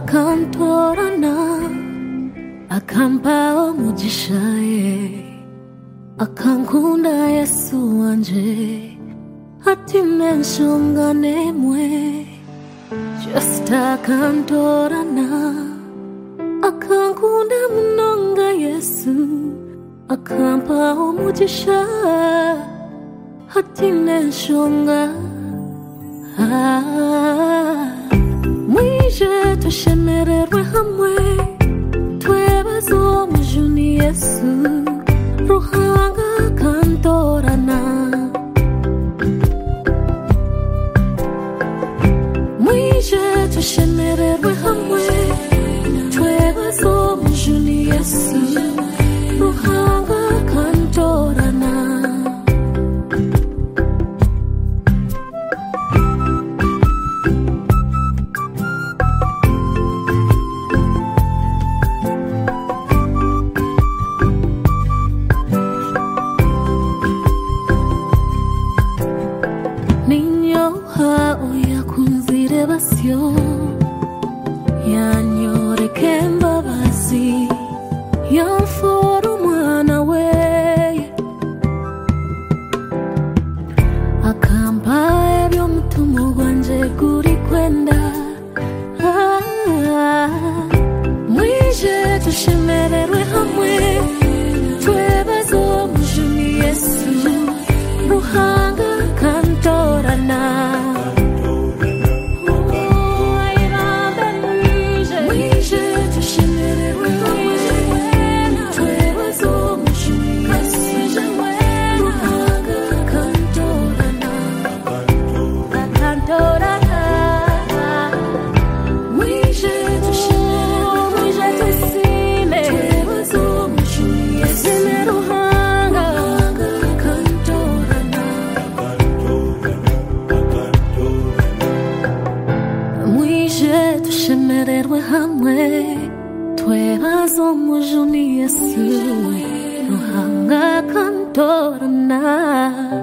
akantorana akampa umugisha ye akankunda Yesu wanje ati menshungane mwe just akantorana akankunda munonga Yesu akampa umugisha ati menshunga mwije tushemererwe hamwe twebaze umujuni Yesu ruhanga akantorana mwije tushemererwe hamwe twebaze umujuni Yesu ruhanga akantorana basyo yanyoreke imbabazi yamfora umwana we akampa ibyo mutima wanje guri kwenda mwije tushemererwe hamwe twebaze umujuni Yesu ruhanga akantorana tushemererwe hamwe twebaze umujuni Yesu ruhanga akantorana